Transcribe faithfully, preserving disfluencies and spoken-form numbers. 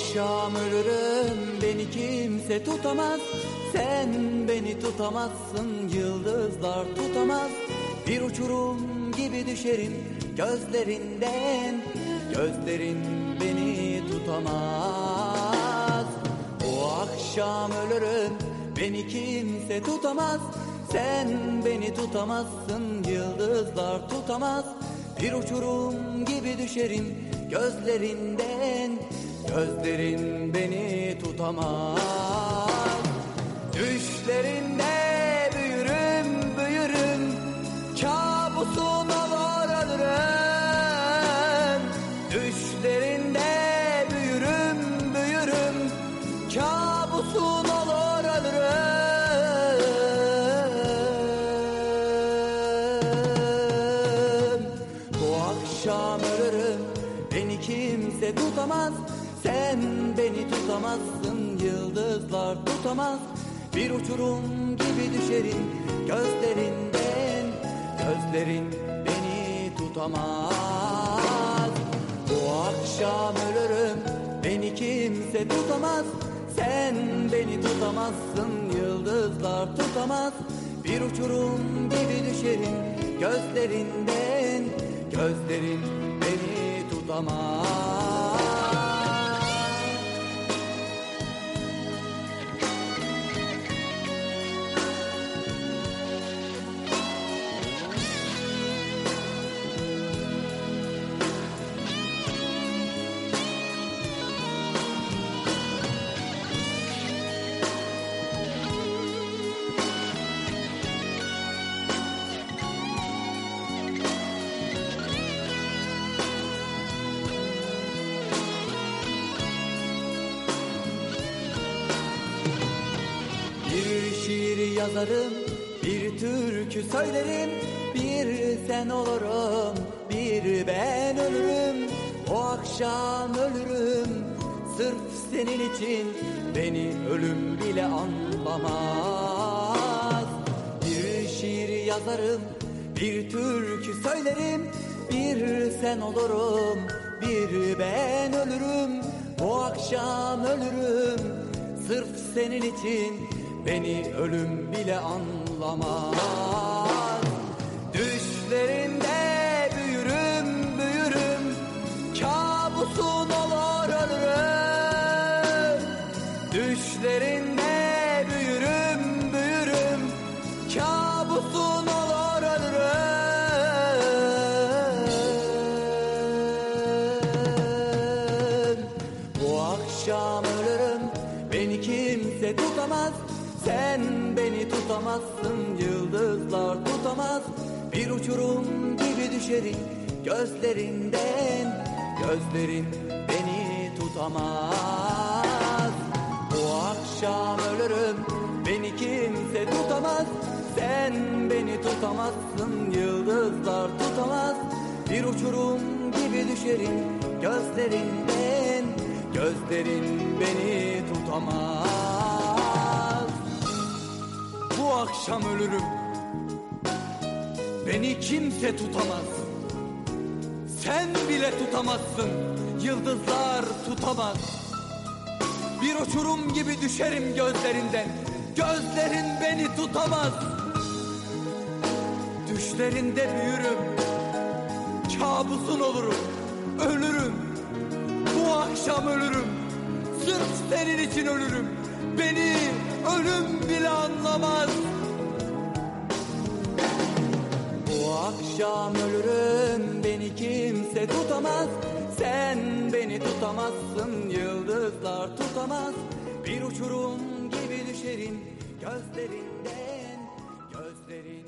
akşam ölürüm, beni kimse tutamaz. Sen beni tutamazsın, yıldızlar tutamaz. Bir uçurum gibi düşerim gözlerinden, gözlerin beni tutamaz. O akşam ölürüm, beni kimse tutamaz. Sen beni tutamazsın, yıldızlar tutamaz. Bir uçurum gibi düşerim gözlerinden, gözlerin beni tutamaz. Düşlerinde büyürüm, büyürüm, kabusun olur ölürüm. Düşlerinde büyürüm, büyürüm, kabusun olur ölürüm. Bu akşam ölürüm, beni kimse tutamaz. Sen beni tutamazsın, yıldızlar tutamaz. Bir uçurum gibi düşerim gözlerinden, gözlerin beni tutamaz. Bu akşam ölürüm, beni kimse tutamaz. Sen beni tutamazsın, yıldızlar tutamaz. Bir uçurum gibi düşerim gözlerinden, gözlerin beni tutamaz. Bir şiir yazarım, bir türkü söylerim. Bir sen olurum, bir ben ölürüm. O akşam ölürüm, sırf senin için. Beni ölüm bile anlamaz. Bir şiir yazarım, bir türkü söylerim. Bir sen olurum, bir ben ölürüm. O akşam ölürüm, sırf senin için. Beni ölüm bile anlamaz. Düşlerinde büyürüm, büyürüm, kabusun olur ölürüm. Düşlerinde büyürüm, büyürüm, kabusun olur ölürüm. Bu akşam ölürüm, beni kimse tutamaz. Sen beni tutamazsın, yıldızlar tutamaz. Bir uçurum gibi düşerim gözlerinden, gözlerin beni tutamaz. Bu akşam ölürüm, beni kimse tutamaz. Sen beni tutamazsın, yıldızlar tutamaz. Bir uçurum gibi düşerim gözlerinden, gözlerin beni tutamaz. Bu akşam ölürüm, beni kimse tutamaz. Sen bile tutamazsın, yıldızlar tutamaz. Bir uçurum gibi düşerim gözlerinden, gözlerin beni tutamaz. Düşlerinde büyürüm, kabusun olurum, ölürüm. Bu akşam ölürüm, sırf senin için ölürüm. Beni ölüm bile anlamaz. Bu akşam ölürüm, beni kimse tutamaz. Sen beni tutamazsın, yıldızlar tutamaz. Bir uçurum gibi düşerim gözlerinden, gözlerin